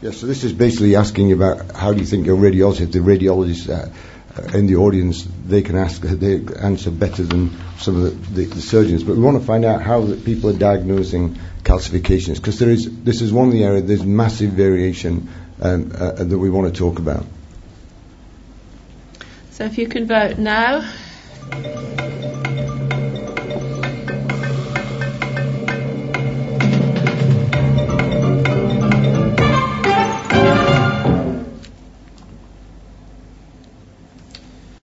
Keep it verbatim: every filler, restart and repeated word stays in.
Yes, so this is basically asking about how do you think your radiologist, the radiologists uh, uh, in the audience, they can ask, they answer better than some of the, the, the surgeons. But we want to find out how the people are diagnosing calcifications, because there is this is one of the areas there's massive variation um, uh, that we want to talk about. So if you can vote now.